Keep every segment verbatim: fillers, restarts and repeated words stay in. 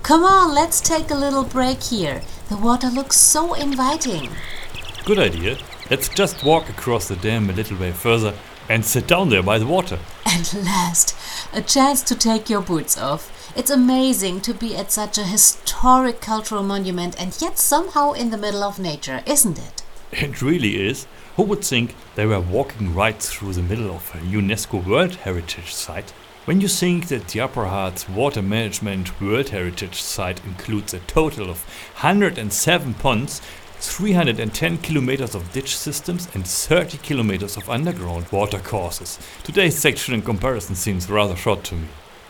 Come on, let's take a little break here. The water looks so inviting. Good idea. Let's just walk across the dam a little way further and sit down there by the water. At last, a chance to take your boots off. It's amazing to be at such a historic cultural monument and yet somehow in the middle of nature, isn't it? It really is. Who would think they were walking right through the middle of a UNESCO World Heritage Site? When you think that the Upper Harz Water Management World Heritage Site includes a total of one hundred seven ponds, three hundred ten kilometers of ditch systems and thirty kilometers of underground water courses, today's section in comparison seems rather short to me.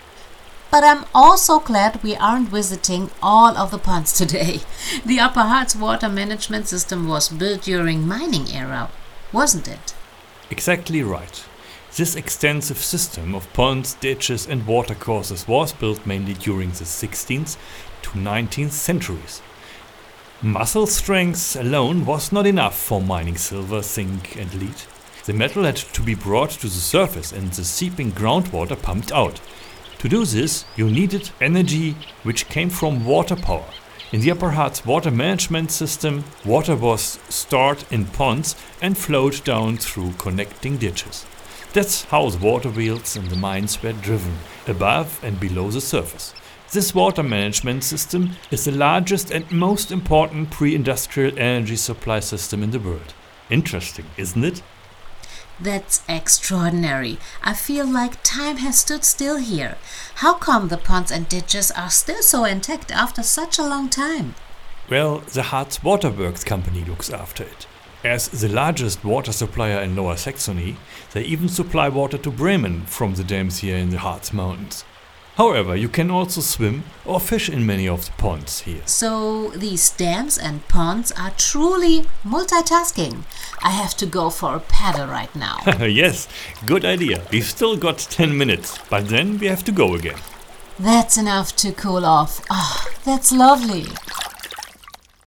But I'm also glad we aren't visiting all of the ponds today. The Upper Harz Water Management System was built during mining era, wasn't it? Exactly right. This extensive system of ponds, ditches and water courses was built mainly during the sixteenth to nineteenth centuries. Muscle strength alone was not enough for mining silver, zinc and lead. The metal had to be brought to the surface and the seeping groundwater pumped out. To do this, you needed energy which came from water power. In the Upper Harz Water Management System, water was stored in ponds and flowed down through connecting ditches. That's how the water wheels in the mines were driven, above and below the surface. This water management system is the largest and most important pre-industrial energy supply system in the world. Interesting, isn't it? That's extraordinary. I feel like time has stood still here. How come the ponds and ditches are still so intact after such a long time? Well, the Harz Waterworks company looks after it. As the largest water supplier in Lower Saxony, they even supply water to Bremen from the dams here in the Harz Mountains. However, you can also swim or fish in many of the ponds here. So these dams and ponds are truly multitasking. I have to go for a paddle right now. Yes, good idea. We've still got ten minutes, but then we have to go again. That's enough to cool off. Ah, that's lovely.